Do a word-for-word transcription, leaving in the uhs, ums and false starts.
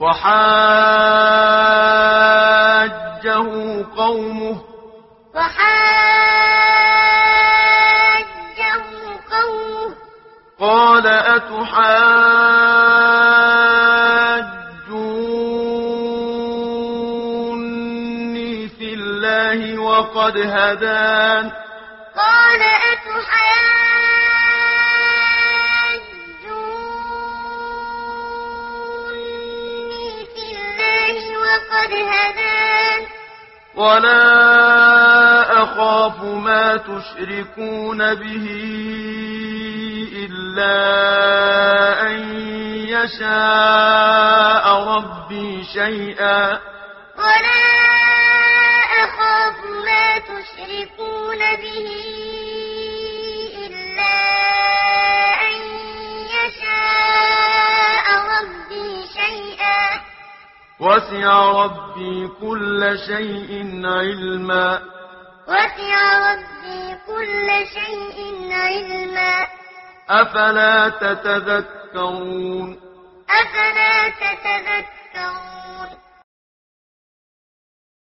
وحاجه قومه وحاجه قومه قال أتحاجوني في الله وقد هدان قال أتحاجوني في الله وقد هدان ولا أخاف ما تشركون به إلا أن يشاء ربي شيئا ولا أخاف ما تشركون به إلا أن يشاء ربي شيئا وسع ربي كل شيء علما وسع ربي كل شيء علما أفلا تتذكرون أفلا تتذكرون